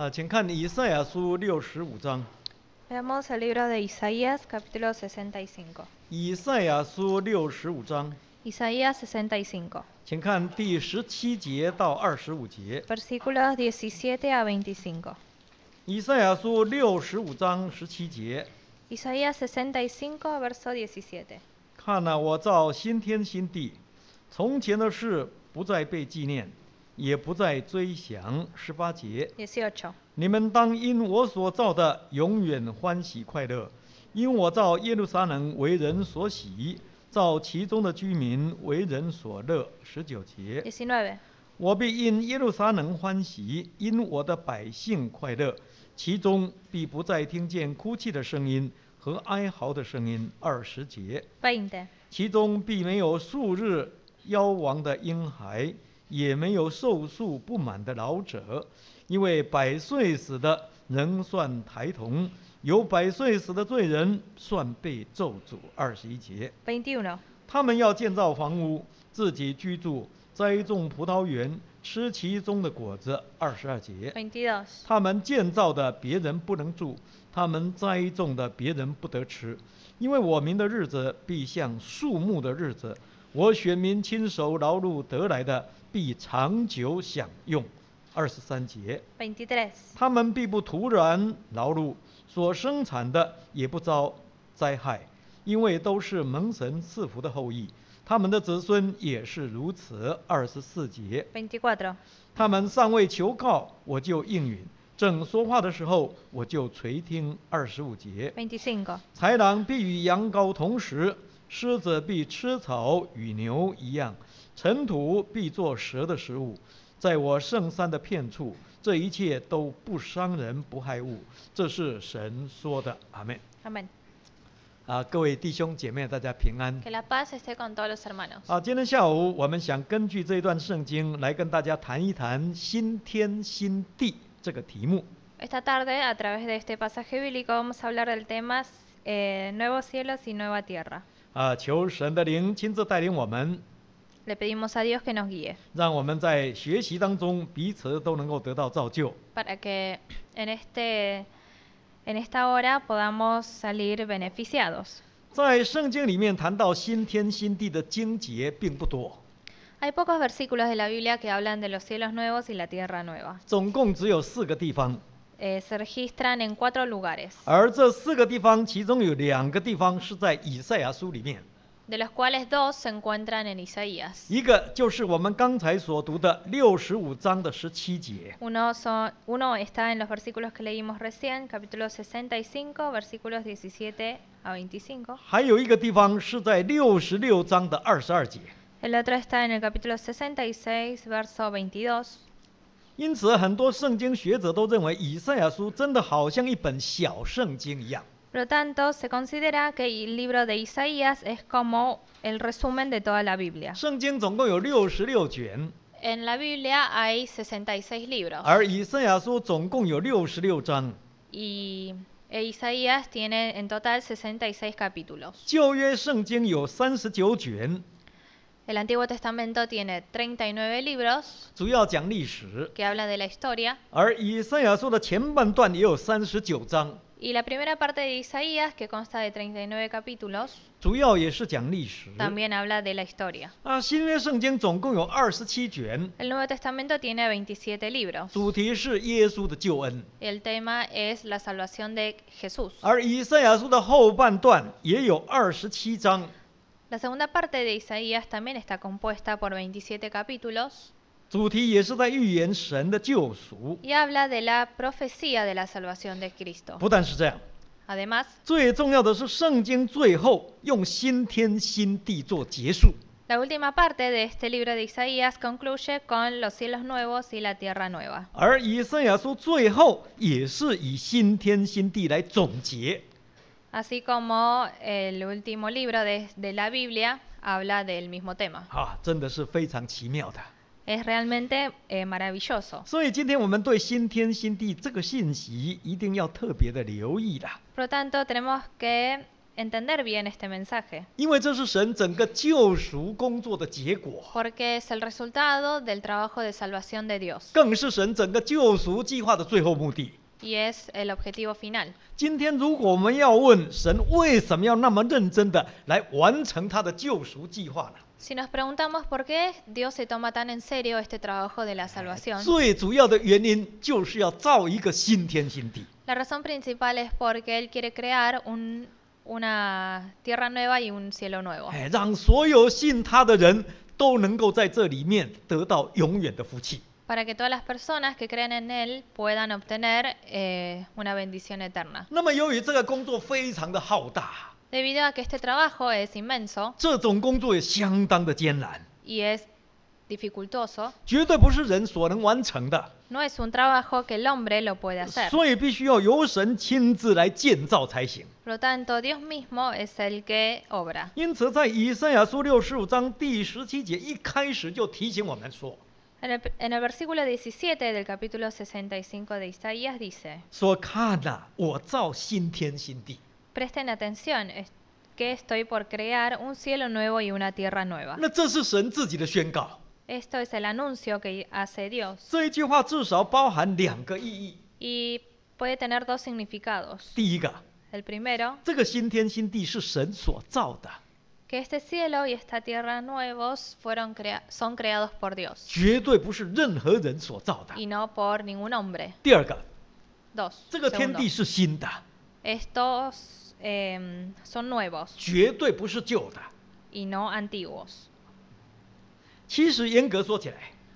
请看以赛亚书65章。 Veamos el libro de Isaías, capítulo 65. 以赛亚书65章， Isaías 65, 请看第17节到25节。 versículos 17 a 25. 以赛亚书65章17节， Isaías 65, verso 17. 看哪，我造新天新地，从前的事不再被纪念，也不再追想。18节， 18. 你们当因我所造的永远欢喜快乐，因我造耶路撒冷为人所喜，造其中的居民为人所乐。19节， 19. 我必因耶路撒冷欢喜，因我的百姓快乐，其中必不再听见哭泣的声音和哀嚎的声音。20节， 20. 其中必没有数日夭亡的婴孩，也没有寿数不满的老者，因为100岁死的仍算孩童，有100岁死的罪人算被咒诅。21节， 21. 他们要建造房屋，自己居住，栽种葡萄园，吃其中的果子。22节， 22. 他们建造的别人不能住，他们栽种的别人不得吃，因为我民的日子必像树木的日子，我选民亲手劳碌得来的必长久享用。23节， 23. 他们必不突然劳碌，所生产的也不遭灾害，因为都是蒙神赐福的后裔，他们的子孙也是如此。24节， 24. 他们尚未求告，我就应允；正说话的时候，我就垂听。25节， 25. 豺狼必与羊羔同食，狮子必吃草与牛一样，尘土必作蛇的食物。在我圣山的遍处，这一切都不伤人不害物。这是神说的。阿们。 Amén. 各位弟兄姐妹，大家平安。 Que la paz esté con todos los hermanos. 今天下午我们想根据这段圣经来跟大家谈一谈新天新地这个题目。 Esta tarde, a través de este pasaje bíblico, vamos a hablar del tema nuevos cielos y nueva tierra. 求神的灵亲自带领我们， Le pedimos a Dios que nos guíe 让我们在学习当中彼此都能够得到造就。 para que en esta hora podamos salir beneficiados. 在圣经里面谈到新天新地的经节并不多， Hay pocos versículos de la Biblia que hablan de los cielos nuevos y la tierra nueva. 总共只有4个地方， Se registran en 4 lugares, 而这4个地方其中有2个地方是在以赛亚书里面， de los cuales 2 se encuentran en Isaías. 一个就是我们刚才所读的65章的17节， Uno está en los versículos que leímos recién, capítulo 65, versículos 17 a 25. 还有一个地方是在66章的22节。 El otro está en el capítulo 66, verso 22. 因此很多圣经学者都认为以赛亚书真的好像一本小圣经一样。 Por lo tanto, se considera que el libro de Isaías es como el resumen de toda la Biblia. 圣经总共有66卷， En la Biblia hay 66 libros 而以赛亚书总共有66章。 y Isaías tiene en total 66 capítulos. 旧约圣经有39卷， El Antiguo Testamento tiene 39 libros 主要讲历史， que hablan de la historia 而以赛亚书的前半段也有39章， y la primera parte de Isaías, que consta de 39 capítulos, 主要也是讲历史。 también habla de la historia. 新约圣经总共有27卷， El Nuevo Testamento tiene 27 libros 主题是耶稣的救恩， y el tema es la salvación de Jesús. 而以赛亚书的后半段也有27章。 La segunda parte de Isaías también está compuesta por 27 capítulos 主题也是在预言神的救赎。 y habla de la profecía de la salvación de Cristo. 不但是这样， Además, 最重要的是圣经最后用新天新地做结束。 la última parte de este libro de Isaías concluye con los cielos nuevos y la tierra nueva. 而以赛亚书最后也是以新天新地来总结。 Así como el último libro de la Biblia habla del mismo tema. 真的是非常奇妙的。 Es realmente maravilloso. 所以今天我们对新天新地这个信息一定要特别的留意了。 Por lo tanto, tenemos que entender bien este mensaje, 因为这是神整个救赎工作的结果， porque es el resultado del trabajo de salvación de Dios 更是神整个救赎计划的最后目的。 y es el objetivo final. 今天如果我们要问神为什么要那么认真的来完成他的救赎计划呢？ Si nos preguntamos por qué Dios se toma tan en serio este trabajo de la salvación, 最主要的原因就是要造一个新天新地。 la razón principal es porque Él quiere crear una tierra nueva y un cielo nuevo, 让所有信他的人都能够在这里面得到永远的福气。 para que todas las personas que creen en Él puedan obtener una bendición eterna. 那么由于这个工作非常的浩大， Debido a que este trabajo es inmenso 这种工作也相当的艰难， y es dificultoso, 绝对不是人所能完成的， no es un trabajo que el hombre lo puede hacer. 所以必须要由神亲自来建造才行。 Por lo tanto, Dios mismo es el que obra. 因此在以赛亚书65章第17节一开始就提醒我们说， En el versículo 17 del capítulo 65 de Isaías dice, 说看啊，我造新天新地。 presten atención, que estoy por crear un cielo nuevo y una tierra nueva. 那这是神自己的宣告。 Esto es el anuncio que hace Dios 这一句话至少包含两个意义。 y puede tener dos significados. 第一个， El primero, 这个新天新地是神所造的， que este cielo y esta tierra nuevos son creados por Dios 绝对不是任何人所造的。 y no por ningún hombre. 第二个， Dos, 这个天 segundo, 地是新的， estos son nuevos 绝对不是旧的。 y no antiguos. 其实严格说起来，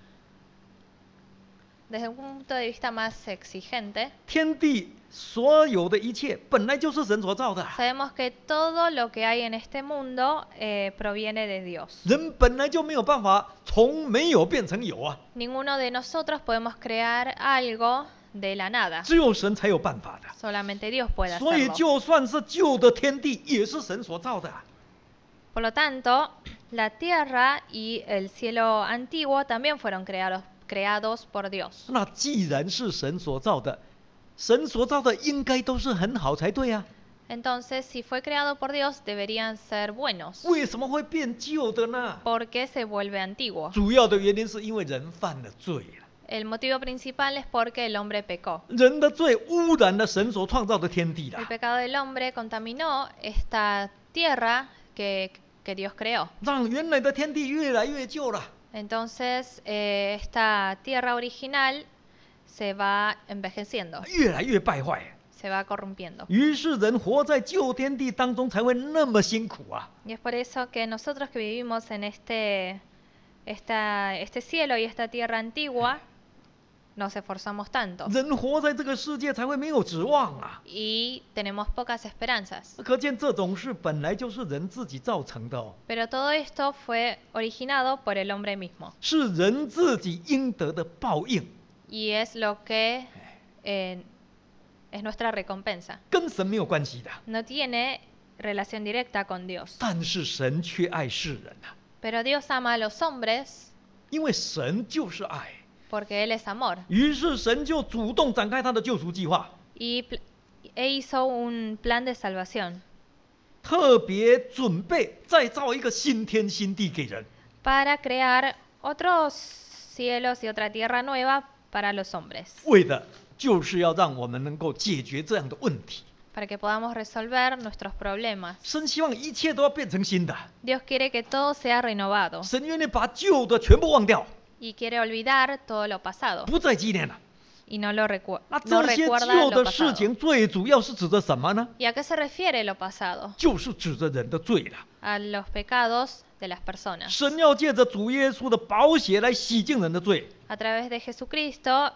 Desde un punto de vista más exigente, 天地所有的一切本来就是神所造的， sabemos que todo lo que hay en este mundo proviene de Dios. 人本来就没有办法从没有变成有啊， Ninguno de nosotros podemos crear algo de la nada. 只有神才有办法的。 Solamente Dios puede 所以 hacerlo. 就算是旧的天地，也是神所造的。 Por lo tanto, la tierra y el cielo antiguo también fueron creados por Dios. 那既然是神所造的，神所造的应该都是很好才对啊， Entonces, si fue creado por Dios, deberían ser buenos. 为什么会变旧的呢？ ¿Por qué se vuelve antiguo? 主要的原因是因为人犯了罪了， El motivo principal es porque el hombre pecó. 人的罪污染了神所创造的天地 El 了， pecado del hombre contaminó esta tierra que Dios creó. 让原来的天地越来越旧了。 Entonces, esta tierra original se va envejeciendo, 越来越败坏， se va corrompiendo. 于是人活在旧天地当中才会那么辛苦啊。 Y es por eso que nosotros que vivimos en este cielo y esta tierra antigua, nos esforzamos tanto 人活在这个世界才会没有指望啊。 y tenemos pocas esperanzas. 可见这种事本来就是人自己造成的哦， Pero todo esto fue originado por el hombre mismo 是人自己应得的报应， y es lo que es nuestra recompensa. 跟神没有关系的。 No tiene relación directa con Dios. 但是神却爱世人啊， Pero Dios ama a los hombres 因为神就是爱， porque Él es amor 于是神就主动展开他的救赎计划， e hizo un plan de salvación 特别准备再造一个新天新地给人， para crear otros cielos y otra tierra nueva para los hombres, 为的就是要让我们能够解决这样的问题。 para que podamos resolver nuestros problemas. 神希望一切都要变成新的， Dios quiere que todo sea renovado 神愿意把旧的全部忘掉， y quiere olvidar todo lo pasado 不再纪念了。 y no lo 那 no 这些 recuerda 旧 lo 的事 pasado. 情最主要是指着什么呢？ ¿Y a qué se refiere lo pasado? 就是指着人的罪了。 A los pecados de las personas. 神要借着主耶稣的宝血来洗净人的罪， A través de Jesucristo,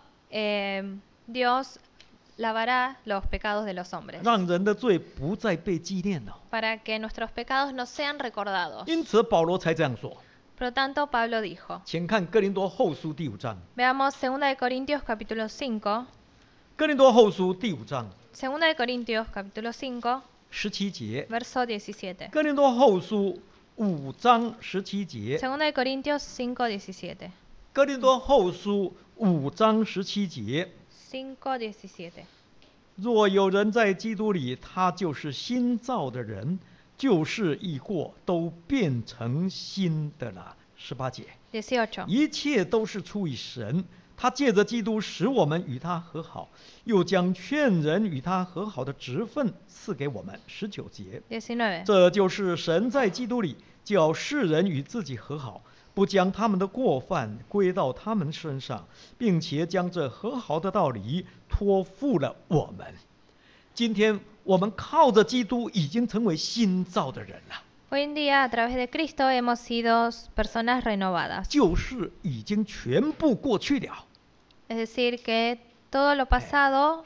Dios lavará los pecados de los hombres 让人的罪不再被纪念了。 para que nuestros pecados no sean recordados. 因此保罗才这样说。 Por lo tanto, Pablo dijo, 请看哥林多后书第5章， veamos 2 de Corintios capítulo 5, 哥林多后书第5章 2 de Corintios capítulo 5, 17节， verso 17. 哥林多后书5章17节， 2 de Corintios 5, 17. 哥林多后书5章17节， 5, 17. 若有人在基督里，他就是新造的人，旧事已过，都变成新的了。18节， 18. 一切都是出于神，他借着基督使我们与他和好，又将劝人与他和好的职分赐给我们。19节， 19. 这就是神在基督里叫世人与自己和好，不将他们的过犯归到他们身上，并且将这和好的道理托付了我们。今天我们靠着基督已经成为新造的人了， Hoy en día, a través de Cristo, hemos sido personas renovadas. 旧事已经全部过去了， Es decir, que todo lo pasado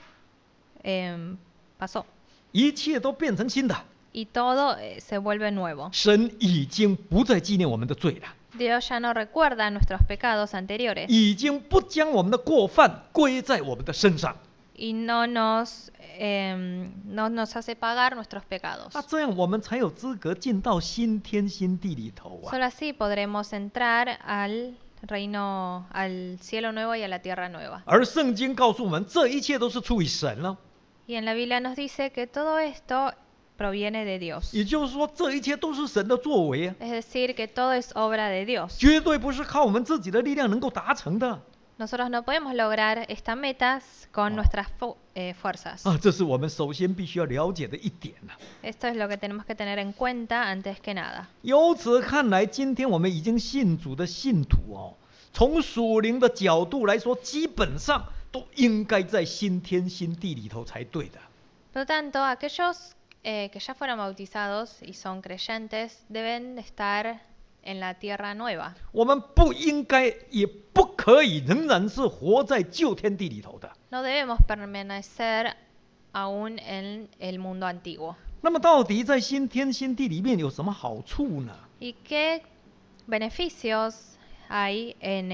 pasó 一切都变成新的。 y todo se vuelve nuevo. 神已经不再纪念我们的罪了， Dios ya no recuerda nuestros pecados anteriores 已经不将我们的过犯归在我们的身上。 y no nos hace pagar nuestros pecados. 这样我们才有资格进到新天新地里头啊。 Solo así podremos entrar al reino, al cielo nuevo y a la tierra nueva. 而圣经告诉我们，这一切都是出于神了， Y en la Biblia nos dice que todo esto proviene de Dios. 也就是说，这一切都是神的作为啊， Es decir, que todo es obra de Dios. 绝对不是靠我们自己的力量能够达成的 Nosotros no podemos lograr estas metas con nuestras fuerzas. 啊。这是我们首先必须要了解的一点啊。 Esto es lo que tenemos que tener en cuenta antes que nada. 由此看来，今天我们已经信主的信徒哦，从属灵的角度来说，基本上都应该在新天新地里头才对的。 Por lo tanto, aquellos que ya fueron bautizados y son creyentes deben estar en la tierra nueva. 我们不应该也不可以仍然是活在旧天地里头的。 No debemos permanecer aún en el mundo antiguo. 那么到底在新天新地里面有什么好处呢？ ¿Y qué beneficios hay en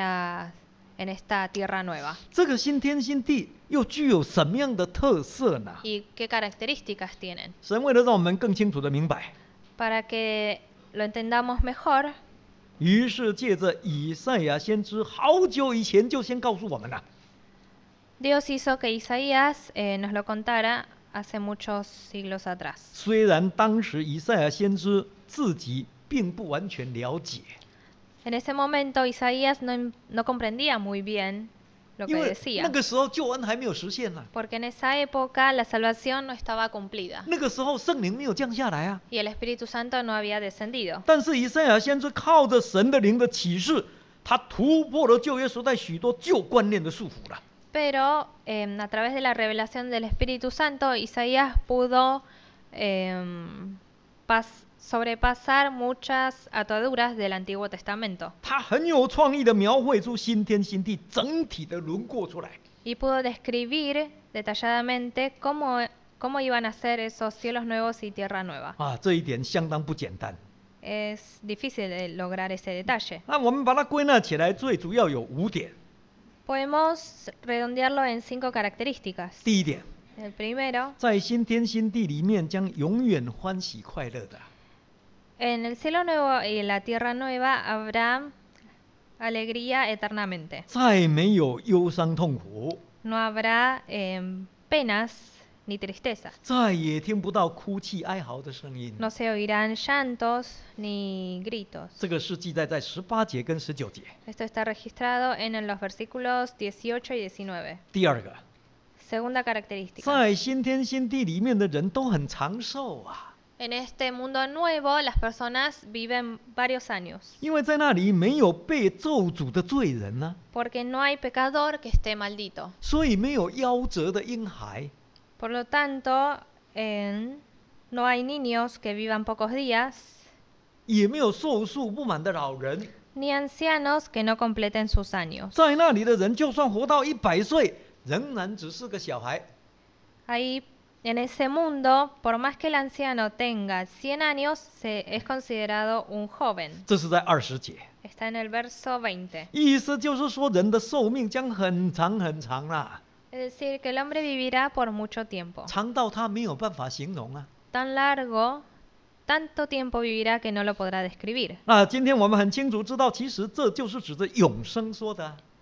esta tierra nueva? 这个新天新地又具有什么样的特色呢？ ¿Y qué características tienen? 神为了让我们更清楚的明白， Para que lo entendamos mejor, 于是借着以赛亚先知好久以前就先告诉我们了。 Dios hizo que Isaías nos lo contara hace muchos siglos atrás. 虽然当时以赛亚先知自己并不完全了解， En ese momento Isaías no comprendía muy bien lo 因 que 为那 decía, 个时候救恩还没有实现呢， porque en esa época la salvación no estaba cumplida 那个时候圣灵没有降下来啊。 y el Espíritu Santo no había descendido. 但是以赛亚先知靠着神的灵的启示，他突破了旧约时代许多旧观念的束缚了。 Pero a través de la revelación del Espíritu Santo, Isaías pudo sobrepasar muchas ataduras del Antiguo Testamento 他很有创意的描绘出新天新地整体的轮廓出来。 y pudo describir detalladamente cómo iban a ser esos cielos nuevos y tierra nueva. 这一点相当不简单。 Es difícil de lograr ese detalle. 那我们把它归纳起来，最主要有5点。 Podemos redondearlo en 5 características. 第一点， El primero, 在新天新地里面将永远欢喜快乐的。 en el cielo nuevo y en la tierra nueva habrá alegría eternamente. 再没有忧伤痛苦， No habrá penas ni tristeza. 再也听不到哭泣哀嚎的声音。 No se oirán llantos ni gritos. 这个是记载在18节跟19节。 Esto está registrado en los versículos 18 y 19. 第二个， Segunda característica. 在新天新地里面的人都很长寿啊， En este mundo nuevo, las personas viven varios años, 因为在那里没有被咒诅的罪人呢、 porque no hay pecador que esté maldito. 所以没有夭折的婴孩， Por lo tanto, no hay niños que vivan pocos días, 也没有寿数不满的老人。 ni ancianos que no completen sus años. 在那里的人，就算活到100岁，仍然只是个小孩。 Ahí, en ese mundo, por más que el anciano tenga 100 años, es considerado un joven. 这是在20节， Está en el verso 20. 意思就是说人的寿命将很长很长啦， Es decir, que el hombre vivirá por mucho tiempo. 长到他没有办法形容啊。 Tan largo, tanto tiempo vivirá que no lo podrá describir. 今天我们很清楚知道，其实这就是指着永生说的啊。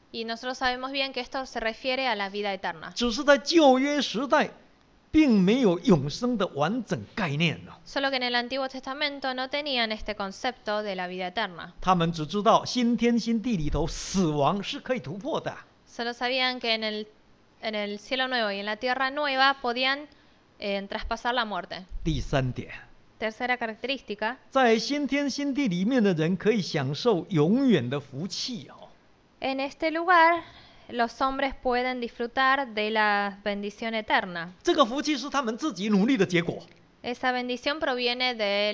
Y nosotros sabemos bien que esto se refiere a la vida eterna. 只是在旧约时代，并没有永生的完整概念呢。 Solo que en el Antiguo Testamento no tenían este concepto de la vida eterna. 他们只知道新天新地里头死亡是可以突破的。 Solo sabían que en el cielo nuevo y en la tierra nueva podían traspasar la muerte. 第三点， Tercera característica, 在新天新地里面的人可以享受永远的福气哦。 en este lugar los hombres pueden disfrutar de la bendición eterna. 这个福气是他们自己努力的结果， Esa bendición proviene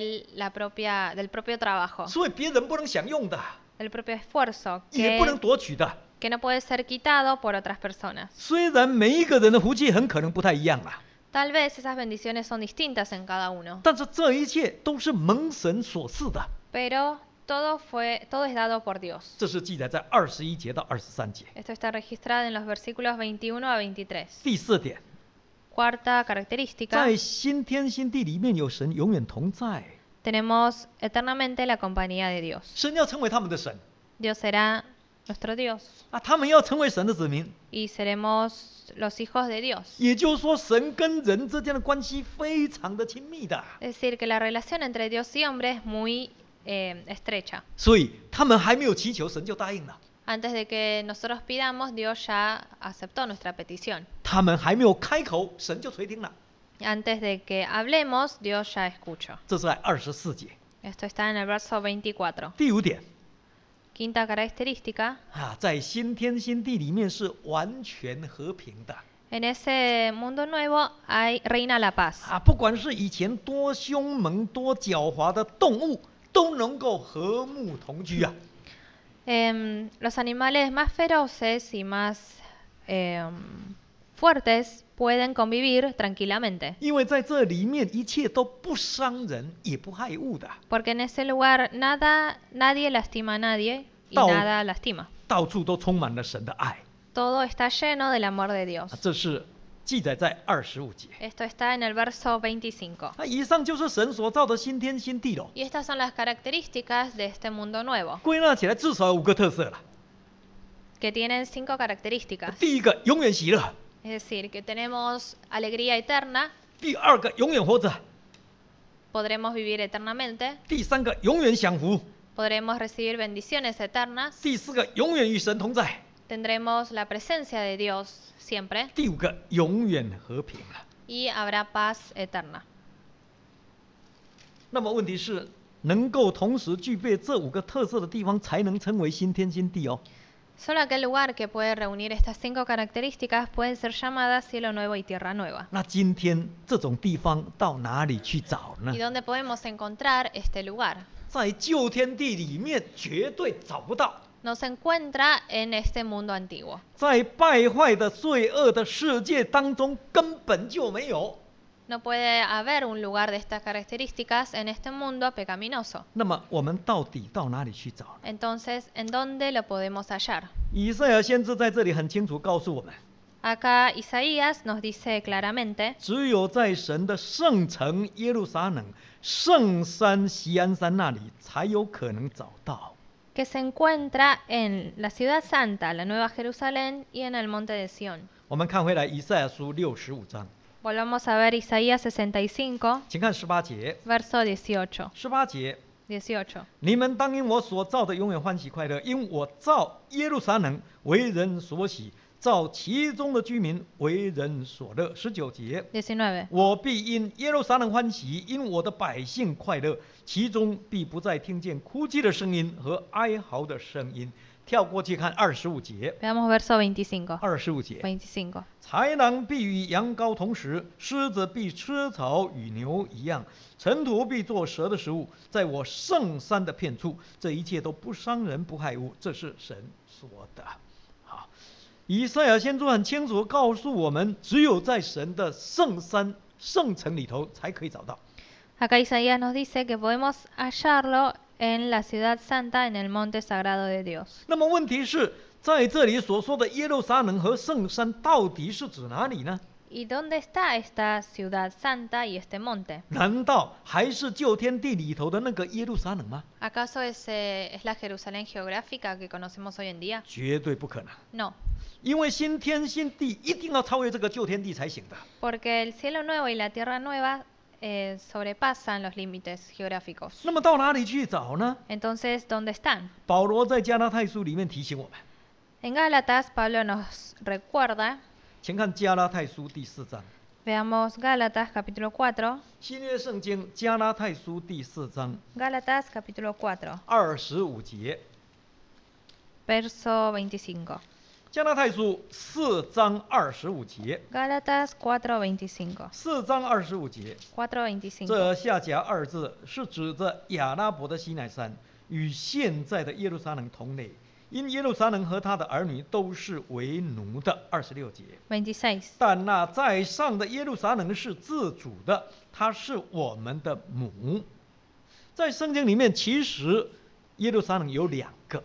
del propio trabajo, 所以别人不能享用的， del propio esfuerzo, 也不能夺取的。 que no puede ser quitado por otras personas. 虽然每一个人的福气很可能不太一样啊， Tal vez esas bendiciones son distintas en cada uno, 但是这一切都是蒙神所赐的。 pero todo es dado por Dios. 这是记载在21节到23节。 Esto está registrado en los versículos 21 a 23. 第四点， Cuarta característica, 在新天新地里面有神永远同在， tenemos eternamente la compañía de Dios. 神要成为他们的神 Dios será nuestro Dios 啊，他们要成为神的子民。 y seremos los hijos de Dios. 也就是说，神跟人之间的关系非常的亲密的， Es decir, que la relación entre Dios y hombre es muy estrecha. 所以他们还没有祈求，神就答应了； Antes de que nosotros pidamos, Dios ya aceptó nuestra petición. 他们还没有开口，神就垂听了。 Antes de que hablemos, Dios ya escuchó. 这是在24节。 Esto está en el verso 24. 第五点 Quinta característica, 啊，在新天新地里面是完全和平的 en ese mundo nuevo reina la paz. 啊，不管是以前多凶猛、多狡猾的动物，都能够和睦同居啊。 Los animales más feroces y más fuertes pueden convivir tranquilamente, 因为在这里面一切都不伤人，也不害物的， porque en ese lugar nadie lastima a nadie y nada lastima. 到处都充满了神的爱 Todo está lleno del amor de 啊 Dios. 这是记载在25节。 Esto está en el verso 25. 那以上就是神所造的新天新地了。 Y estas son las características de este mundo nuevo, 归纳起来至少有5个特色了。 que tienen 5 características. 第一个，永远喜乐； Es decir, que tenemos alegría eterna, 第二个，永远活着； podremos vivir eternamente, 第三个，永远享福； podremos recibir bendiciones eternas, 第四个，永远与神同在； tendremos la presencia de Dios siempre 第五个，永远和平啊。 y habrá paz eterna. 那么问题是，能够同时具备这5个特色的地方，才能称为新天新地哦。 Solo aquel lugar que puede reunir estas 5 características pueden ser llamadas cielo nuevo y tierra nueva. 那今天这种地方到哪里去找呢 ¿Y？ dónde podemos encontrar este lugar? 在旧天地里面绝对找不到， No se encuentra en este mundo antiguo. 在败坏的罪恶的世界当中根本就没有。 No puede haber un lugar de estas características en este mundo pecaminoso. 那么我们到底到哪里去找？ Entonces, ¿en dónde lo podemos hallar? 以赛亚先知在这里很清楚告诉我们， Acá Isaías nos dice claramente 只有在神的圣城耶路撒冷、圣山锡安山那里，才有可能找到。 que se encuentra en la ciudad santa, la Nueva Jerusalén y en el monte de Sión. 我们看回来以赛亚书65章， Volvamos a ver Isaías 65, 请看18节。 verso 18. 18节， 18. 你们当因我所造的永远欢喜快乐，因我造耶路撒冷为人所喜，造其中的居民为人所乐。19节， 19. 我必因耶路撒冷欢喜，因我的百姓快乐，其中必不再听见哭泣的声音和哀嚎的声音。跳过去看25节。 Veamos verso 25. 25节， 25. 豺狼必与羊羔同食，狮子必吃草与牛一样，尘土必做蛇的食物。在我圣山的片处，这一切都不伤人不害物，这是神说的。好，以赛亚先知很清楚告诉我们，只有在神的圣山、圣城里头才可以找到。 Acá Isaías nos dice que podemos hallarlo en la ciudad santa, en el monte sagrado de Dios. 那么问题是，在这里所说的耶路撒冷和圣山到底是指哪里呢？ ¿Y dónde está esta ciudad santa y este monte? 难道还是旧天地里头的那个耶路撒冷吗？ ¿Acaso es la Jerusalén geográfica que conocemos hoy en día? 绝对不可能， No, 因为新天新地一定要超越这个旧天地才行的。 porque el cielo nuevo y la tierra nueva sobrepasan los límites geográficos. 那么到哪里去找呢？ Entonces, ¿dónde están? 保罗在加拉太书里面提醒我们， En Gálatas, Pablo nos recuerda, 请看加拉太书第4章， veamos Gálatas capítulo 4, 新约圣经加拉太书第4章 Gálatas capítulo 4, 25节， verso 25. 加拉太书4章25节， Gálatas 4:25. 4章25节， 4:25. 这下甲二字是指着亚拉伯的西乃山与现在的耶路撒冷同类，因耶路撒冷和他的儿女都是为奴的。26节， 26. 但那在上的耶路撒冷是自主的，它是我们的母。在圣经里面，其实耶路撒冷有2个，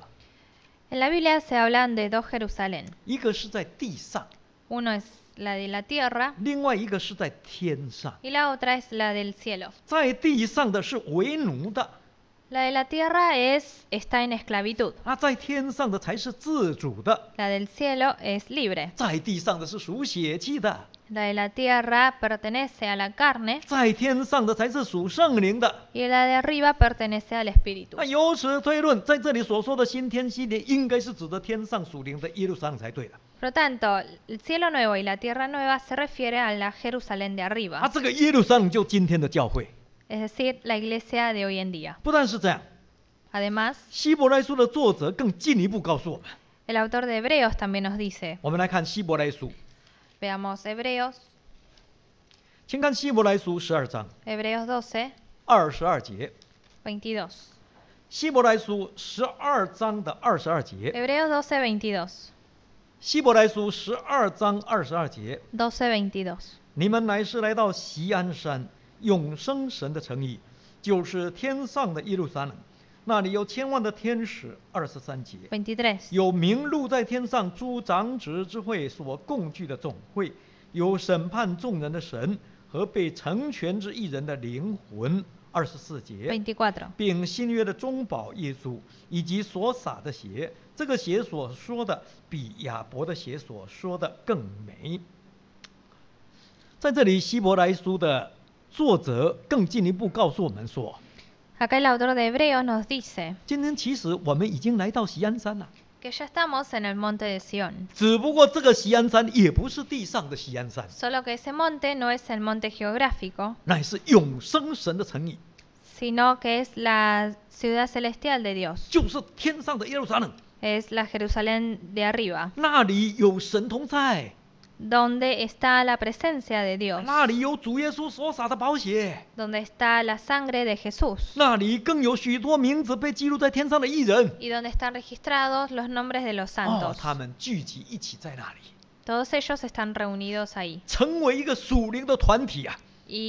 En la Biblia se hablan de dos Jerusalén. 一个是在地上， Uno es la de la tierra 另外一个是在天上。 y la otra es la del cielo. 在地上的是为奴的， La de la tierra está en esclavitud. 那在天上的才是自主的。 La del cielo es libre. 在地上的是属血气的， La de la tierra pertenece a la carne 在天上的才是属圣灵的。 y la de arriba pertenece al espíritu. 那由此推论，在这里所说的新天新地，应该是指的天上属灵的耶路撒冷才对的。 Por lo tanto, el cielo nuevo y la tierra nueva se refiere a la Jerusalén de 啊， arriba, 这个耶路撒冷就今天的教会。 es decir, la iglesia de hoy en día. 不但是这样， Además, 希伯来书的作者更进一步告诉我们， el autor de Hebreos también nos dice, 我们来看希伯来书， veamos Hebreos, 请看希伯来书12章 Hebreos 12, 22节， 22. 希伯来书12章的22节， Hebreos 12, 22. 希伯来书12章22节， 12, 22. 你们乃是来到锡安山，永生神的城邑，就是天上的耶路撒冷，那里有千万的天使。23节， 23. 有名录在天上诸长子之会所共聚的总会，有审判众人的神和被成全之一人的灵魂。24节， 24. 并新约的中保耶稣，以及所洒的血，这个血所说的比亚伯的血所说的更美。在这里，希伯来书的作者更进一步告诉我们说， Acá el autor de Hebreos nos dice 今天其实我们已经来到锡安山了， que ya estamos en el monte de Sión, 只不过这个锡安山也不是地上的锡安山， solo que ese monte no es el monte geográfico, 乃是永生神的城邑， sino que es la ciudad celestial de Dios, 就是天上的耶路撒冷， es la Jerusalén de arriba, 那里有神同在， donde está la presencia de Dios, 那里有主耶稣所洒的宝血， donde está la sangre de Jesús 那里更有许多名字被记录在天上的义人。 y donde están registrados los nombres de los 哦， santos. 他们聚集一起在那里， Todos ellos están reunidos ahí 成为一个属灵的团体啊，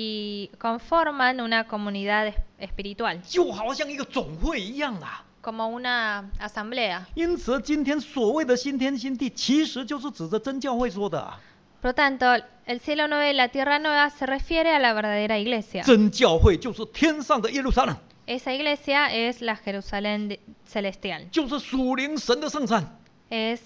y conforman una comunidad espiritual, 就好像一个总会一样啊。 como una asamblea. 因此，今天所谓的新天新地，其实就是指着真教会说的啊。 Por lo tanto, el cielo nuevo y la tierra nueva se refiere a la verdadera iglesia. 真教会就是天上的耶路撒冷， Esa iglesia es la Jerusalén celestial, 就是属灵神的圣山， es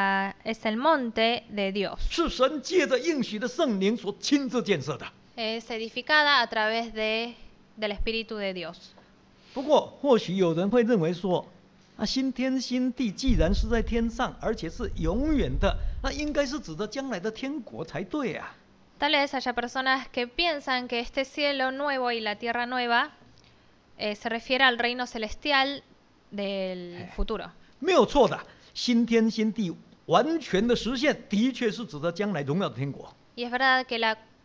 el monte de Dios, 是神借着应许的圣灵所亲自建设的。 es edificada a través del Espíritu de Dios. 不过，或许有人会认为说，啊，新天新地既然是在天上，而且是永远的，那应该是指着将来的天国才对啊。 Tal vez haya personas que piensan que este cielo nuevo y la tierra nueva se refiere al reino celestial del futuro. 没有错的，新天新地完全的实现，的确是指着将来荣耀的天国。 Y es verdad que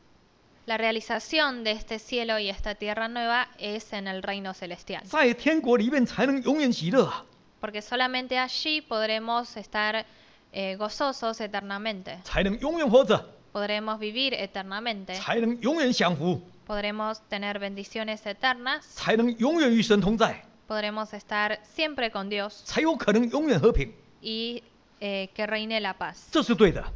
la realización de este cielo y esta tierra nueva es en el reino celestial, 在天国里面才能永远喜乐啊， porque solamente allí podremos estar gozosos eternamente, 才能永远活着， podremos vivir eternamente, 才能永远享福， podremos tener bendiciones eternas, 才能永远与神同在， podremos estar siempre con Dios 才有可能永远和平。 y que reine la paz. 这是对的。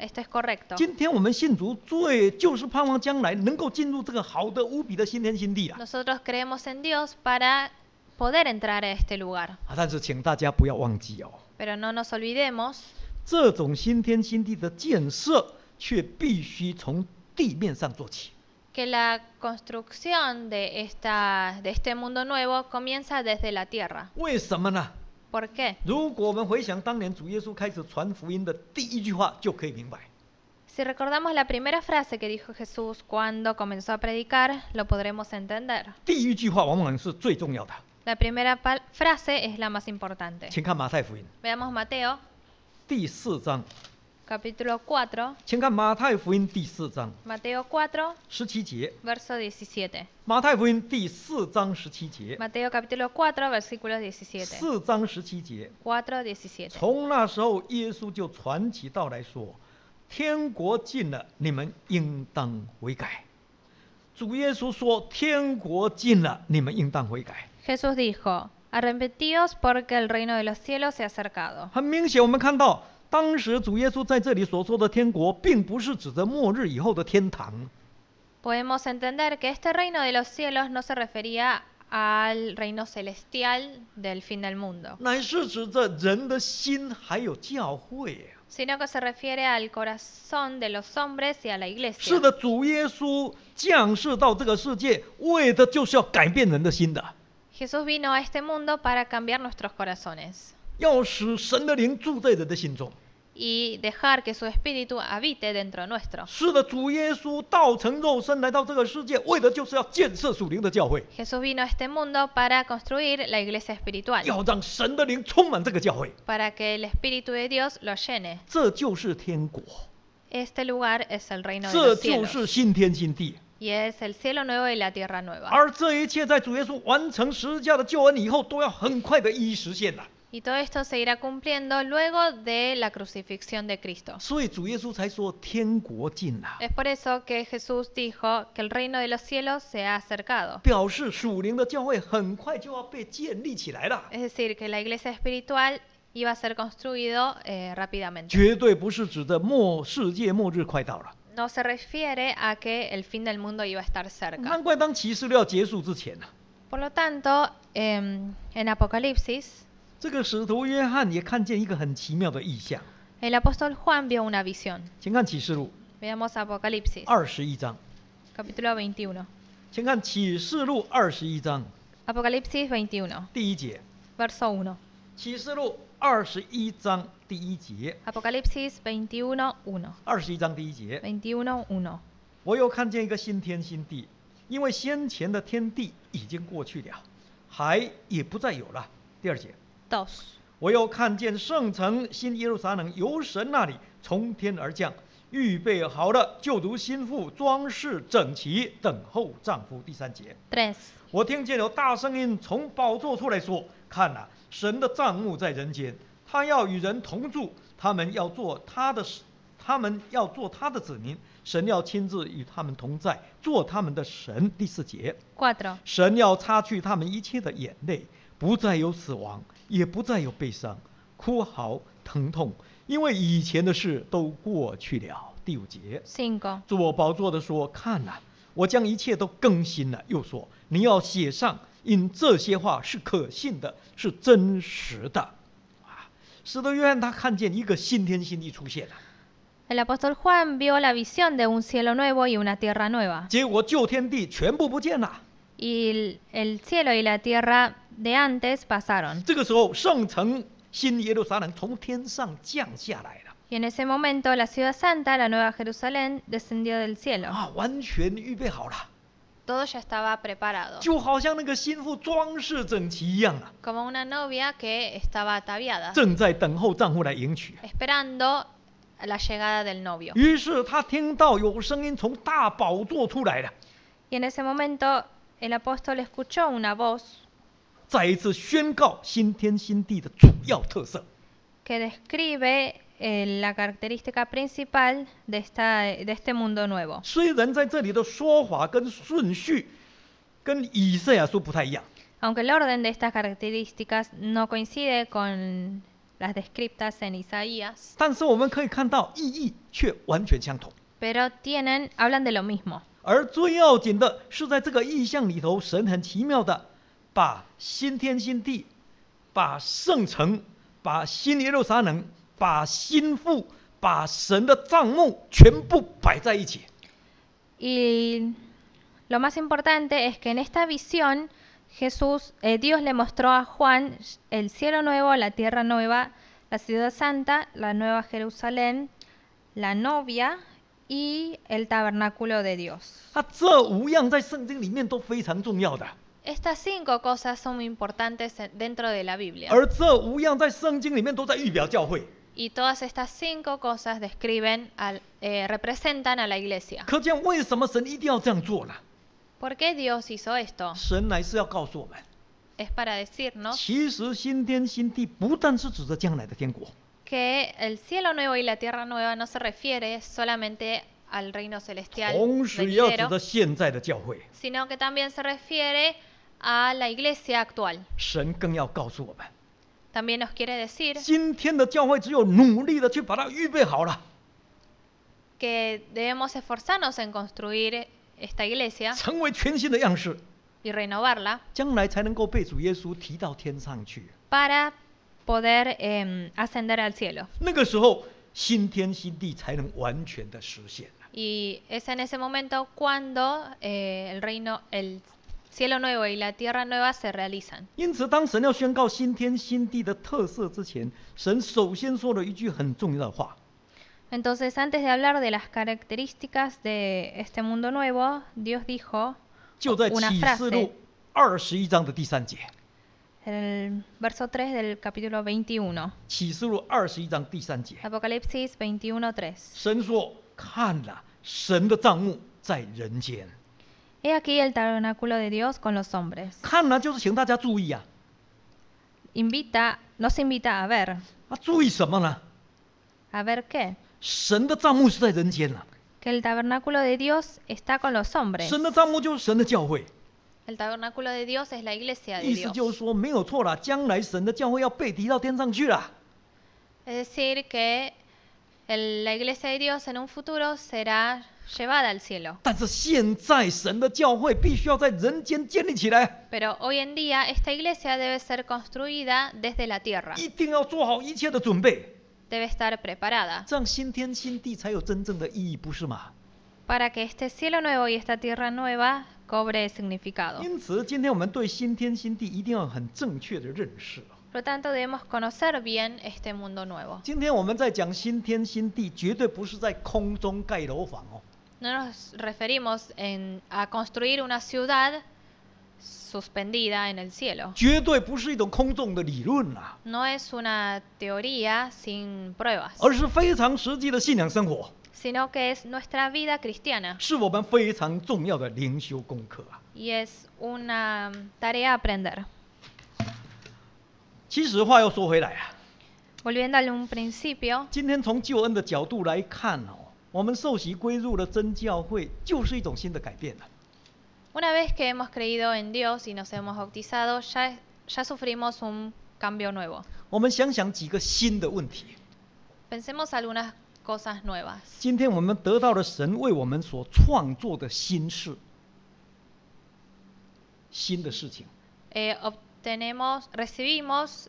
esto es correcto. 今天我们信主就是盼望将来能够进入这个好的无比的新天新地啊！ Nosotros creemos en Dios para poder entrar a este lugar. 但是请大家不要忘记哦， Pero no nos olvidemos 这种新天新地的建设却必须从地面上做起。 que la construcción de este mundo nuevo comienza desde la tierra. 为什么呢？ ¿Por qué? 如果我们回想当年主耶稣开始传福音的第一句话，就可以明白。 Si recordamos la primera frase que dijo Jesús cuando comenzó a predicar, lo podremos entender. 第一句话往往是最重要的。 La primera frase es la más importante. 请看马太福音 Veamos Mateo, 第4章， capítulo 4. 请看马太福音第4章 Mateo 4, 17节。 verso 17. 马太福音第4章17节。 Mateo capítulo 4, versículo 17. 4章17节。 4, 17. 从那时候，耶稣就传起道来说：“天国近了，你们应当悔改。”主耶稣说：“天国近了，你们应当悔改。” Jesús dijo, arrepentíos porque el reino de los cielos se ha acercado. 很明显，我们看到当时主耶稣在这里所说的天国，并不是指着末日以后的天堂。 Podemos entender que este reino de los cielos no se refería al reino celestial del fin del mundo, 乃是指着人的心还有教会。 sino que se refiere al corazón de los hombres y a la 是 iglesia. 的，主耶稣降世到这个世界，为的就是要改变人的心的， Jesús vino a este mundo para cambiar nuestros corazones 要使神的灵住在人的心中。 y dejar que su espíritu habite dentro nuestro. 是的，主耶稣道成肉身来到这个世界，为的就是要建设属灵的教会， Jesús vino a este mundo para construir la iglesia espiritual, 要让神的灵充满这个教会， para que el espíritu de Dios lo llene. 这就是天国， Este lugar es el reino de 这 los 就 cielos 是新天新地。 y es el cielo nuevo y la tierra nueva. 而这一切在主耶稣完成十字架的救恩以后，都要很快的一一实现了。 Y todo esto se irá cumpliendo luego de la crucifixión de Cristo. 所以主耶稣才说天国近了， Es por eso que Jesús dijo que el reino de los cielos se ha acercado. 表示属灵的教会很快就要被建立起来了， Es decir, que la iglesia espiritual iba a ser construido rápidamente. 绝对不是指的世界末日快到了。 No se refiere a que el fin del mundo iba a estar cerca. 难怪当启示录要结束之前呢， Por lo tanto, en Apocalipsis, 这个使徒约翰也看见一个很奇妙的异象。 el apóstol Juan vio una visión. 请看启示录 Veamos Apocalipsis, 21章， capítulo 21. 请看启示录21章 Apocalipsis 21, 第1节， verso 1. 启示录21章第1节， Apocalipsis 21, 1. 21章第1节， 21, 1. 我又看见一个新天新地，因为先前的天地已经过去了，海也不再有了。第2节， 2. 我又看见圣城新耶路撒冷由神那里从天而降，预备好了，就如新妇装饰整齐，等候丈夫。第3节， 3. 我听见有大声音从宝座出来说：看哪，神的帐幕在人间，他要与人同住，他们要做他的子民，神要亲自与他们同在，做他们的神。第4节， 4. 神要擦去他们一切的眼泪，不再有死亡，也不再有悲伤、哭嚎、疼痛，因为以前的事都过去了。第5节， 5. 坐宝座的说：看哪，我将一切都更新了。又说：你要写上，因这些话是可信的，是真实的。使徒约翰他看见一个新天新地出现了， El apóstol Juan vio la visión de un cielo nuevo y una tierra nueva. 结果旧天地全部不见了。 Y el cielo y la tierra de antes pasaron. 这个时候，圣城新耶路撒冷从天上降下来了， Y en ese momento la ciudad santa, la nueva Jerusalén, descendió del cielo. 完全预备好了， Todo ya estaba preparado. 就好像那个新妇装饰整齐一样啊， Como una novia que estaba ataviada, 正在等候丈夫来迎娶。 esperando la llegada del novio. 于是他听到有声音从大宝座出来了， Y en ese momento el apóstol escuchó una voz 再一次宣告新天新地的主要特色。 que describe la característica principal de este mundo nuevo. 虽然在这里的说法跟顺序跟以赛亚书不太一样， Aunque el orden de estas características no coincide con las descritas en Isaías, 但是我们可以看到意义却完全相同。 pero hablan de lo mismo. 而最要紧的是，在这个意象里头，神很奇妙的把新天新地、把圣城、把新耶路撒冷、把新妇、把神的帐幕全部摆在一起。 Y lo más importante es que en esta visión Dios le mostró a Juan el cielo nuevo, la tierra nueva, la ciudad santa, la nueva Jerusalén, la novia y el tabernáculo de Dios. 这5样在圣经里面都非常重要的， Estas 5 cosas son muy importantes dentro de la Biblia. 而这5样在圣经里面都在预表教会。 Y todas estas 5 cosas representan a la iglesia. 可见为什么神一定要这样做呢？ ¿Por qué Dios hizo esto? 神乃是要告诉我们， Es para decirnos 其实新天新地不但是指着将来的天国， que el cielo nuevo y la tierra nueva no se refiere solamente al reino celestial 同时也要指 venidero, 着现在的教会。 sino que también se refiere a la iglesia actual. 神更要告诉我们， También nos quiere decir 今天的教会只有努力的去把它预备好了， que debemos esforzarnos en construir esta iglesia 成为全新的样式， y renovarla 将来才能够被主耶稣提到天上去。 para poder ascender al cielo. 那个时候，新天新地才能完全的实现。 Y es en ese momento cuando el cielo nuevo y la tierra nueva se realizan. 因此，当神要宣告新天新地的特色之前，神首先说了一句很重要的话。 Entonces, antes de hablar de las características de este mundo nuevo, Dios dijo 就在 una 启示录 frase, 21章的第3节。 el verso 3 del capítulo 21. 启示录21章第3节， Apocalipsis 21:3. 神说：“看了，神的帐幕在人间。 He aquí el tabernáculo de Dios con los hombres. ” 看了就是请大家注意啊， Nos invita a ver. 注意什么呢？ ¿A ver qué? 神的帐幕是在人间啊， Que el tabernáculo de Dios está con los hombres. 神的帐幕就是神的教会。 El tabernáculo de Dios es la iglesia de 意思 Dios. 就是说，没有错了，将来神的教会要被提到天上去了。 Es decir, que la iglesia de Dios en un futuro será llevada al cielo. 但是现在神的教会必须要在人间建立起来， Pero hoy en día esta iglesia debe ser construida desde la tierra. 一定要做好一切的准备， Debe estar preparada 这样新天新地才有真正的意义，不是吗？ para que este cielo nuevo y esta tierra nueva cobre significado. 因此，今天我们对新天新地一定要有很正确的认识。 Por lo tanto, debemos conocer bien este mundo nuevo. 今天我们在讲新天新地，绝对不是在空中盖楼房哦。 No nos referimos a construir una ciudad suspendida en el cielo. 绝对不是一种空洞的理论啊， No es una teoría sin pruebas, 而是非常实际的信仰生活， sino que es nuestra vida cristiana 是我们非常重要的灵修功课啊。 y es una tarea a aprender. 其实话又说回来啊， Volviendo a un principio, 今天从救恩的角度来看哦，我们受洗归入了真教会，就是一种新的改变了。 una vez que hemos creído en Dios y nos hemos bautizado, ya sufrimos un cambio nuevo. 我们想想几个新的问题。 Pensemos algunas cosas nuevas. 今天我们得到了神为我们所创作的新事，新的事情。 Recibimos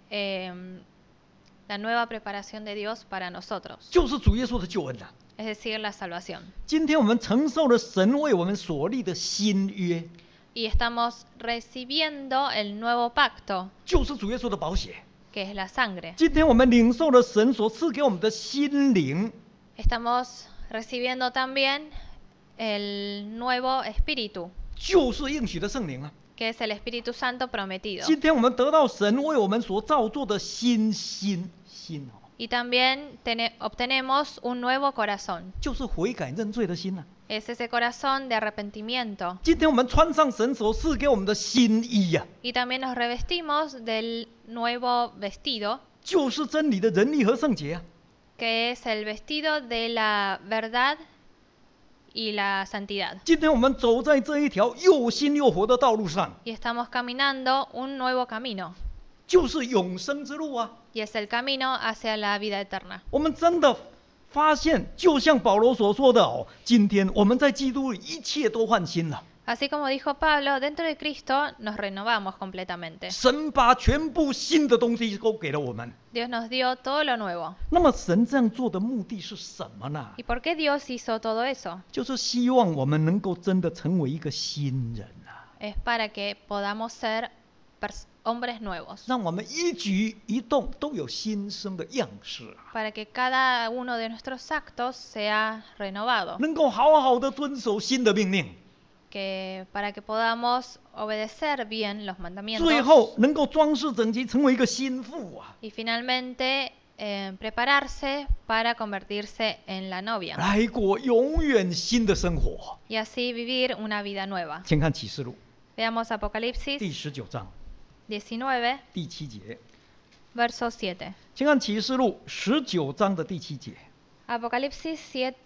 la nueva preparación de Dios para nosotros, 就是主耶稣的救恩啊。 es decir, la salvación. 今天我们承受了神为我们所立的新约， Y estamos recibiendo el nuevo pacto, 就是主耶稣的宝血。 que es la sangre. 今天我们领受了神所赐给我们的心灵， Estamos recibiendo también el nuevo espíritu, 就是应许的圣灵啊。 que es el Espíritu Santo prometido. 今天我们得到神为我们所造作的新哦， Y también obtenemos un nuevo corazón. 就是悔改认罪的心啊。 Es ese corazón de arrepentimiento. 今天我们穿上神所赐给我们的新衣啊， Y también nos revestimos del nuevo vestido, 就是真理的仁义和圣洁啊。 que es el vestido de la verdad y la santidad. 今天我们走在这一条又新又活的道路上， Y estamos caminando un nuevo camino, 就是永生之路啊。 y es el camino hacia la vida eterna. 我们真的发现，就像保罗所说的哦，今天我们在基督里一切都换新了。 Así como dijo Pablo, dentro de Cristo nos renovamos completamente. 神把全部新的东西都给了我们。 Dios nos dio todo lo nuevo. 那么神这样做的目的是什么呢？ ¿Y por qué Dios hizo todo eso? 就是希望我们能够真的成为一个新人啊， Es para que podamos ser hombres nuevos. 让我们一举一动都有新生的样式啊， Para que cada uno de nuestros actos sea renovado. 能够好好的遵守新的命令， Para que podamos obedecer bien los mandamientos. 最后能够装饰整齐，成为一个心腹啊， Y finalmente prepararse para convertirse en la novia. 来过永远新的生活。 Y así vivir una vida nueva. 请看启示录 Veamos 第 Apocalipsis 19章 19, 第7节， verso 7. 请看启示录19章的第7节。 Apocalipsis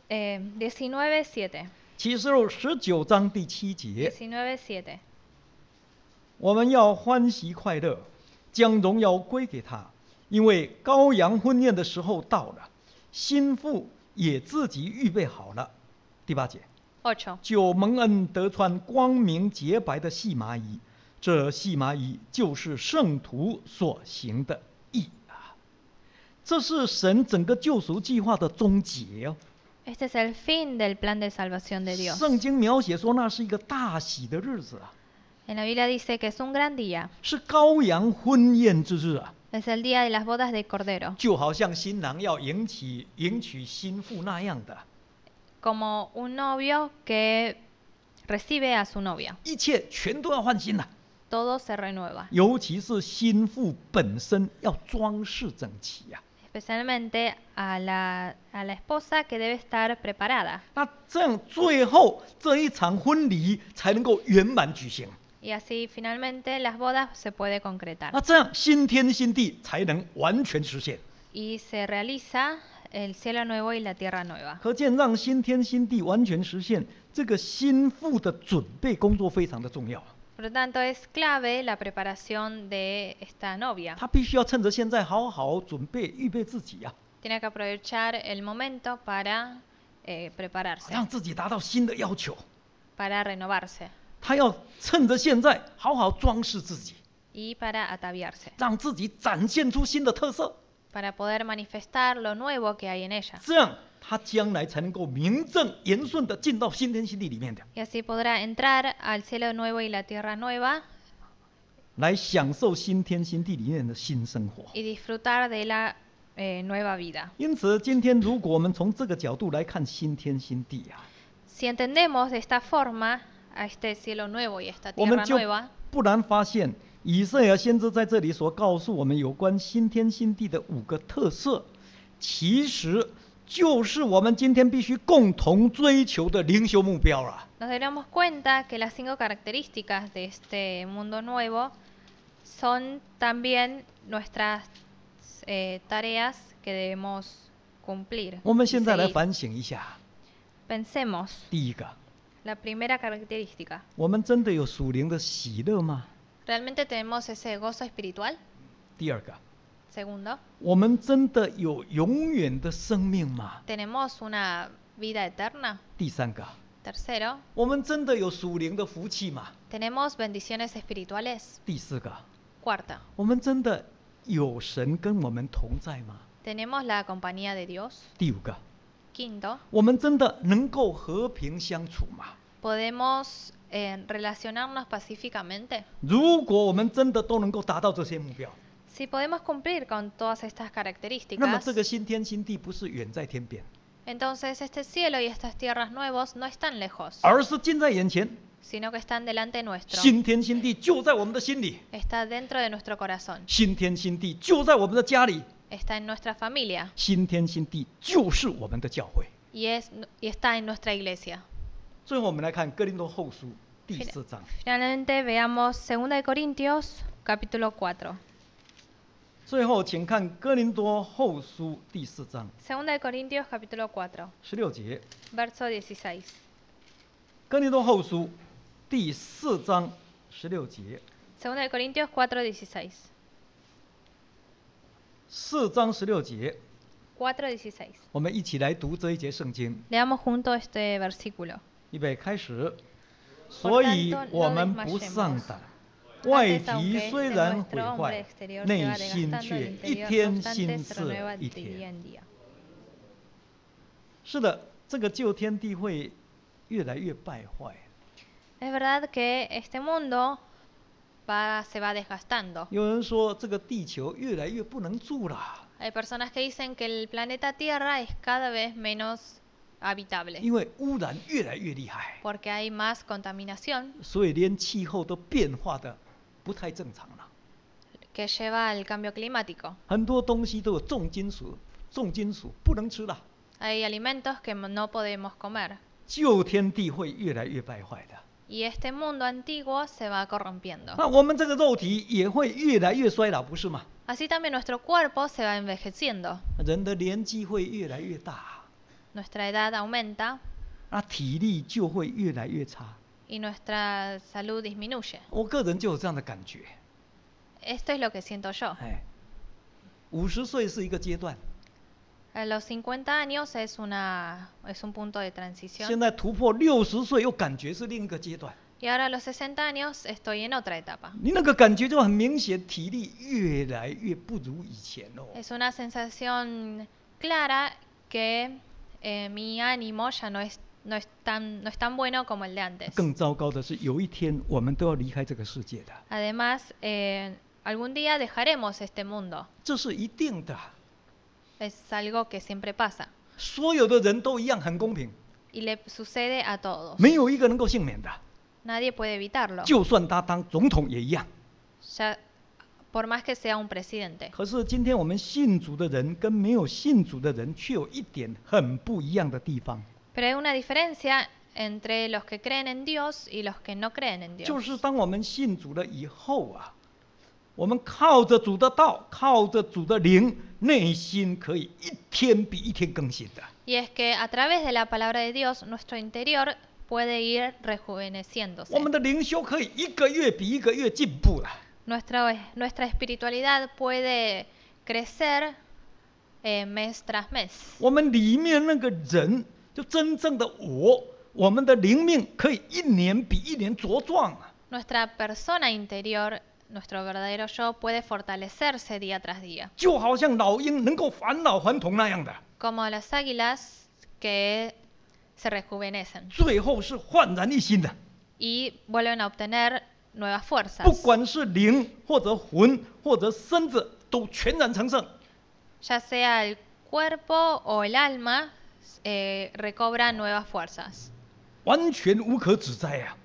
19, 7. 启示录19章第7节， 19, 7. 我们要欢喜快乐，将荣耀归给他，因为羔羊婚宴的时候到了，新妇也自己预备好了。第8节， 8. 就蒙恩得穿光明洁白的细麻衣，这细麻衣就是圣徒所行的义啊！这是神整个救赎计划的终结哦。 Este es el fin del plan de salvación de Dios. 圣经描写说，那是一个大喜的日子啊， En la Biblia dice que es un gran día. 是羔羊婚宴之日啊， Es el día de las bodas de Cordero. 就好像新郎要迎娶新妇那样的， Como un novio que recibe a su novia. 一切全都要换新了。 Todo se renueva. 尤其是新妇本身要装饰整齐啊。 Especialmente a la esposa que debe estar preparada. 那这样最后这一场婚礼才能够圆满举行。 Y así finalmente las bodas se puede concretar. 那这样新天新地才能完全实现。 Y se realiza el cielo nuevo y la tierra nueva. 可见让新天新地完全实现，这个新妇的准备工作非常的重要。 Por lo tanto, es clave la preparación de esta novia. 她必须要趁着现在好好准备预备自己啊， Tiene que aprovechar el momento para prepararse, 让自己达到新的要求。 para renovarse 她要趁着现在好好装饰自己， y para ataviarse, 让自己展现出新的特色， para poder manifestar lo nuevo que hay en ella. 这样她将来才能够名正言顺的进到新天新地里面的， Y así podrá entrar al cielo nuevo y la tierra nueva 来享受新天新地里面的新生活。 y disfrutar de la nueva vida. 因此，今天如果我们从这个角度来看新天新地啊， Si entendemos de esta forma a este cielo nuevo y esta 我们 tierra 就 nueva, 不难发现，以赛亚先知在这里所告诉我们有关新天新地的5个特色，其实就是我们今天必须共同追求的灵修目标啊。 nos daremos cuenta que las 5 características de este mundo nuevo son también nuestras tareas que debemos cumplir. 我们 y 现在来 seguir. 反省一下， Pensemos, 第一个， la primera característica, 我们真的有属灵的喜乐吗？ ¿realmente tenemos ese gozo espiritual? 第二个， Segundo, 我们真的有永远的生命吗？ ¿tenemos una vida eterna? 第三个， Tercero, 我们真的有属灵的福气吗？ ¿tenemos bendiciones espirituales? 第四个， Cuarta, 我们真的有神跟我们同在吗？ ¿tenemos la compañía de Dios? 第五个， Quinto, 我们真的能够和平相处吗？ ¿podemos relacionarnos pacíficamente? 如果我们真的都能够达到这些目标， Si podemos cumplir con todas estas 那么 características, 这个新天新地不是远在天边， entonces este cielo y estas tierras nuevos no están lejos, 而是近在眼前。 sino que están delante nuestro. 新天新地就在我们的心里， Está dentro de nuestro corazón, 新天新地就在我们的家里， está en nuestra familia 新天新地就是我们的教会。 y está en nuestra iglesia. 最后我们来看哥林多后书第4章。 Finalmente veamos 2 de Corintios capítulo 4. 最后请看哥林多后书第4章 2 de Corintios capítulo 4, 16节。 verso 16. 哥林多后书第4章16节。 2 de Corintios 4, 16. 4章16节， 4:16. 我们一起来读这一节圣经。 Leamos junto este versículo. 预备开始。所以我们不丧胆，外体虽然毁坏，内心却一天新似一天。是的，这个旧天地会越来越败坏。 Es verdad que este mundo se va desgastando. 有人说这个地球越来越不能住了， Hay personas que dicen que el planeta Tierra es cada vez menos habitable 因为污染越来越厉害， porque hay más contaminación 所以连气候都变化的不太正常了。 que lleva al cambio climático. 很多东西都有重金属不能吃了。 Hay alimentos que no podemos comer 旧天地会越来越败坏的， y este mundo antiguo se va corrompiendo. 那我们这个肉体也会越来越衰老，不是吗？ Así también nuestro cuerpo se va envejeciendo. 人的年纪会越来越大， Nuestra edad aumenta 那体力就会越来越差。 y nuestra salud disminuye. 我个人就有这样的感觉。 Esto es lo que siento yo. 50岁是一个阶段， A los 50 años es un punto de 现 transición 在突破60岁又感觉是另一个阶段。 y ahora a los 60 años estoy en otra etapa. 你那个感觉就很明显，体力越来越不如以前哦。 Es una sensación clara que mi ánimo ya no es tan bueno como el de antes. 更糟糕的是，有一天我们都要离开这个世界的， Además, algún día dejaremos este mundo. 这是一定的。 Es algo que siempre pasa 所有的人都一样，很公平， y le sucede a todos. 没有一个能够幸免的。 Nadie puede evitarlo. 就算他当总统也一样。 Ya, por más que sea un presidente. 可是今天我们信主的人跟没有信主的人却有一点很不一样的地方， Pero hay una diferencia entre los que creen en Dios y los que no creen en Dios. 就是当我们信主了以后啊，我们靠着主的道，靠着主的灵，内心可以一天比一天更新的。 Y es que a través de la palabra de Dios, nuestro interior puede ir rejuveneciéndose. 我们的灵修可以一个月比一个月进步了。 Nuestra espiritualidad puede crecer mes tras mes. 我们里面那个人，就真正的我们的灵命可以一年比一年茁壮啊。 Nuestra persona interior, nuestro verdadero yo, puede fortalecerse día tras día. 就好像老鹰能够返老还童那样的， Como las águilas que se rejuvenecen 最后是焕然一新的。 y vuelven a obtener nuevas 不 fuerzas. 管是灵或者魂或者身子，都全然成圣。 Ya sea el cuerpo o el alma, recobran nuevas fuerzas 完全无可指摘啊！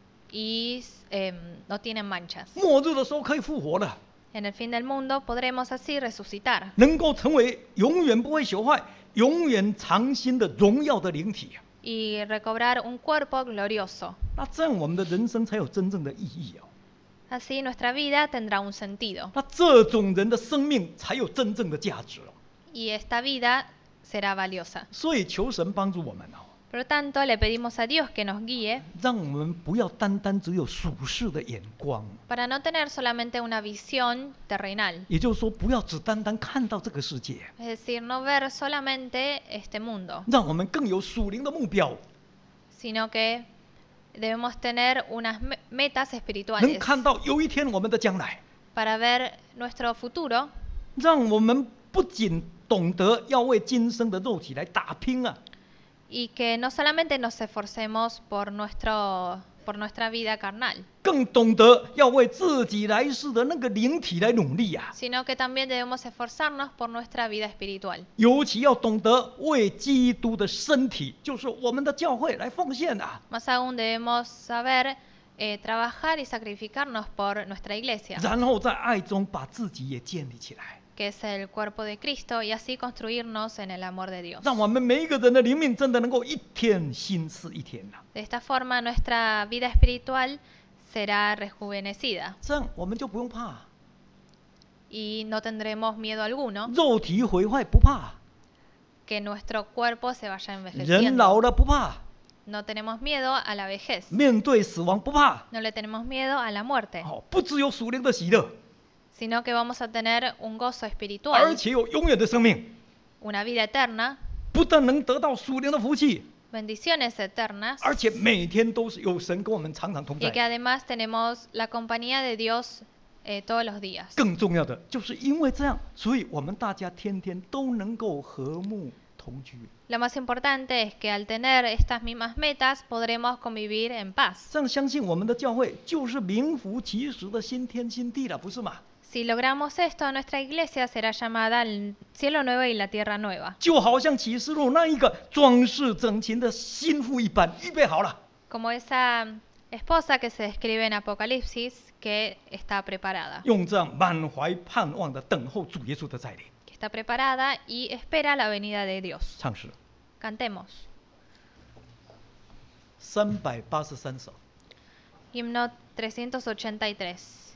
y no tienen manchas. 末日的时候可以复活的， En el fin del mundo podremos así resucitar 能够成为永远不会朽坏、永远长新的荣耀的灵体。 y recobrar un cuerpo glorioso. 那这样我们的人生才有真正的意义哦。 Así nuestra vida tendrá un sentido 那这种人的生命才有真正的价值哦。 y esta vida será valiosa. 所以求神帮助我们哦， Por lo tanto, le pedimos a Dios que nos guíe 让我们不要单单只有属世的眼光， para no tener solamente una visión terrenal, 也就是说，不要只单单看到这个世界， es decir, no ver solamente este mundo, 让我们更有属灵的目标， sino que debemos tener unas metas 能 espirituales 看到有一天我们的将来， para ver nuestro futuro, 让我们不仅懂得要为今生的肉体来打拼啊， y que no solamente nos esforcemos por nuestra vida carnal, 更懂得要为自己来世的那个灵体来努力啊， sino que también debemos esforzarnos por nuestra vida espiritual. 尤其要懂得为基督的身体，就是我们的教会来奉献啊， Más aún debemos saber trabajar y sacrificarnos por nuestra iglesia, 然后在爱中把自己也建立起来， que es el cuerpo de Cristo, y así construirnos en el amor de Dios. 让我们每一个人的灵命真的能够一天新似一天啊， De esta forma nuestra vida espiritual será rejuvenecida 这样我们就不用怕， y no tendremos miedo alguno 肉体毁坏不怕， que nuestro cuerpo se vaya 人老 envejeciendo. 了不怕， No tenemos miedo a la vejez, 面对死亡不怕， no le tenemos miedo a la muerte. 不只有属灵的喜乐， sino que vamos a tener un gozo 而 espiritual, 且有永远的生命， una vida eterna, 不但能得到属灵的福气， bendiciones eternas, 而且每天都是有神跟我们常常同 y que 在。 además tenemos la compañía de Dios todos los días. 更重要的就是因为这样，所以我们大家天天都能够和睦同居。 Lo más importante es que al tener estas mismas metas podremos convivir en paz. 这样相信我们的教会就是名副其实的新天新地了，不是吗？ Si logramos esto, nuestra iglesia será llamada el cielo nuevo y la tierra nueva. 就好像启示录那一个装饰整齐的新妇一般，预备好了。 Como esa esposa que se describe en Apocalipsis que está preparada. 用这样满怀盼望的等候主耶稣的再临。 Que está preparada y espera la venida de Dios. 唱诗 Cantemos. 383首。 Himno 383.